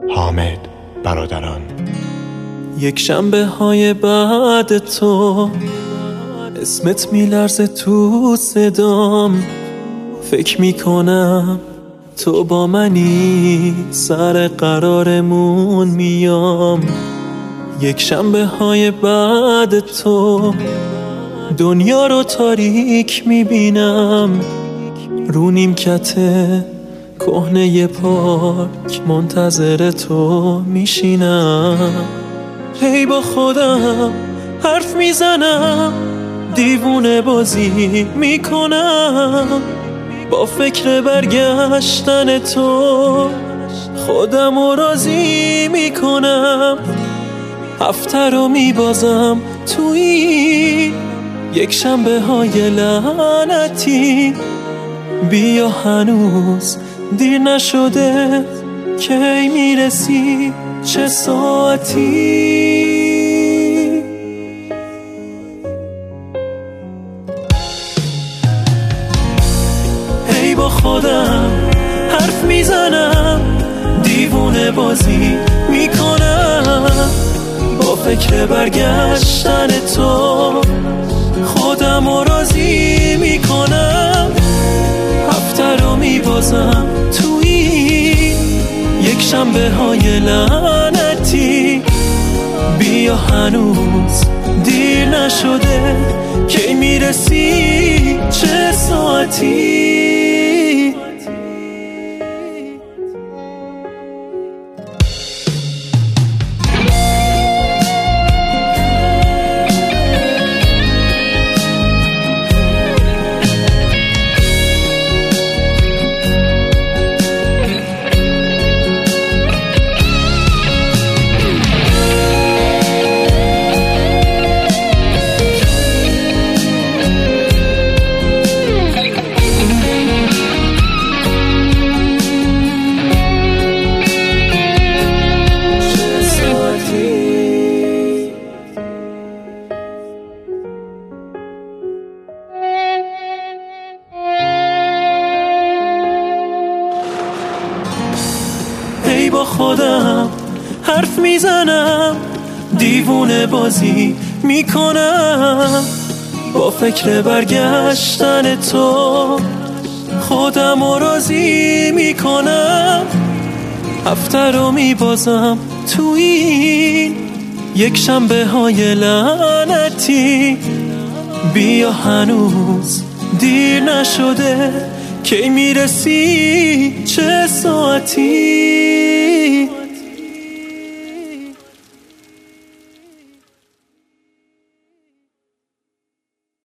حامد برادران. یک شنبه های بعد تو اسمت میلرزه تو صدام، فکر میکنم تو با منی، سر قرارمون میام. یک شنبه های بعد تو دنیا رو تاریک میبینم، رو نیمکت کهنه پارک منتظر تو میشینم. هی با خودم حرف میزنم، دیوونه بازی میکنم، با فکر برگشتن تو خودم رو راضی میکنم. هفته رو میبازم توی یک شنبه های لعنتی. بیا هنوز دیر نشده، کی میرسی چه ساعتی؟ هی با خودم حرف میزنم، دیوونه بازی میکنم، با فکر برگشتن تو خودم رو راضی میکنم. هفته رو میبازم توی یک شنبه های لعنتی. بیا هنوز دیر نشده، کی میرسی چه ساعتی؟ هی با خودم حرف میزنم، دیوونه بازی میکنم، با فکر برگشتن تو خودم رو راضی میکنم. هفته رو میبازم توی این یک شنبه های لعنتی. بیا هنوز دیر نشده، کی میرسی چه ساعتی؟